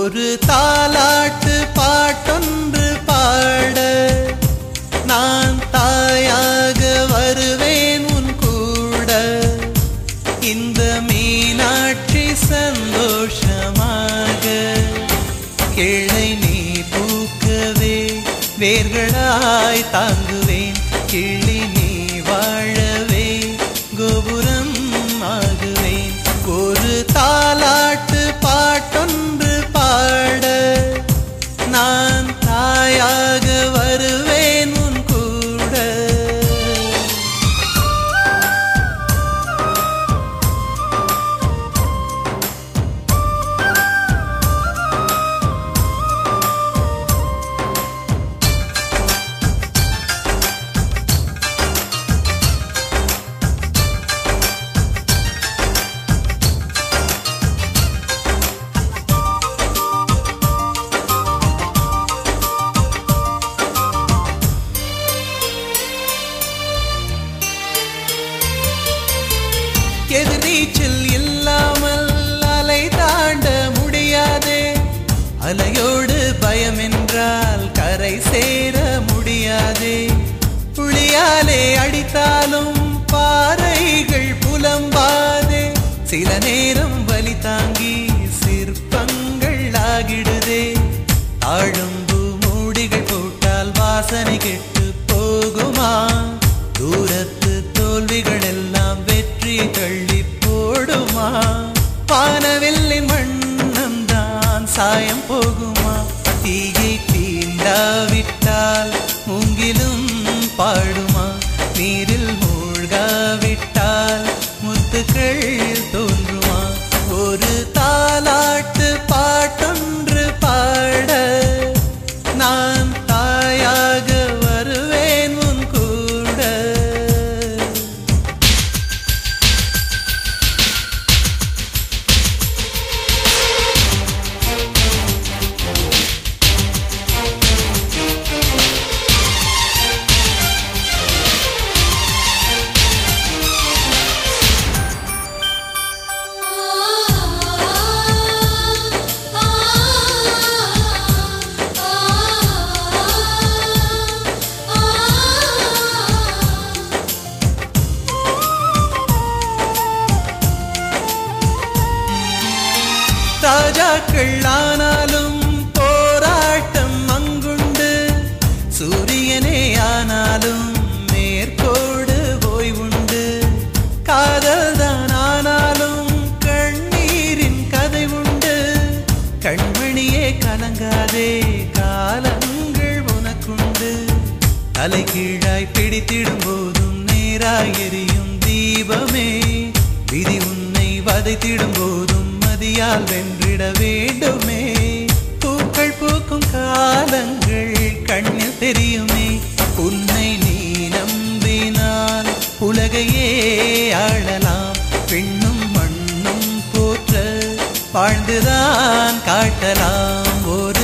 ஒரு தாலாட்டு பாட்டொன்று பாட நான் தாயாக வருவேன் உன் கூட. இந்த மீனாட்சி சந்தோஷமாக கிளை நீ பூக்கவே வேர்களாய் தாங்குவேன். கிளி நீ வாழவே கோபுரம் ஆகுவேன். ஒரு தாலாட்டு பாட்டொன்று பாட நான் தாயாக வருவேன் உன் கூட. எதிர்நீச்சல் இல்லாமல் அலை தாண்ட முடியாதே. அலையோடு பயம் என்றால் கரை சேர முடியாதே. புளியாலே அடித்தாலும் பாறைகள் புலம்பாதே. சில நேரம் வலி தாங்கி சிற்பங்கள் ஆகிடுதே. தாழம்பு மூடிகள் போட்டால் வாசனை கெட்டு போகுமா? தூரத்து தோல்விகள் எல்லாம் வெற்றி தள்ளி போடுமா? வானவில்லின் வண்ணம் தான் சாயம் போகுமா? தீயை தீண்டாவிட்டால் மூங்கிலும் பாடுமா? நீரில் மூழ்காவிட்டால் முத்துக்கள் தோன்றுமா? ஒரு தாலாட்டு பாட்டொன்று பாட நான் தாயாக வருவேன் உன் கூட. ராஜாக்கள் ஆனாலும் போராட்டம் அங்குண்டு. சூரியனே ஆனாலும் மேற்கோடு ஓய்வுண்டு. காதல் தான் ஆனாலும் கண்ணீரின் கதை உண்டு. கண்மணியே கலங்காதே காலங்கள் உனக்குண்டு. தலை கீழாய் பிடித்திடும் போதும் நேராய் எரியும் தீபமே. விதி உன்னை வதைத்திடும் போதும் மதியால் வென்றிட வேண்டுமே. பூக்கள் பூக்கும் காலங்கள் கண்ணில் தெரியுமே. உன்னை நீ நம்பினால் உலகையே ஆளலாம். பெண்ணும் மண்ணும் போற்ற வாழ்ந்துதான் காட்டலாம். ஒரு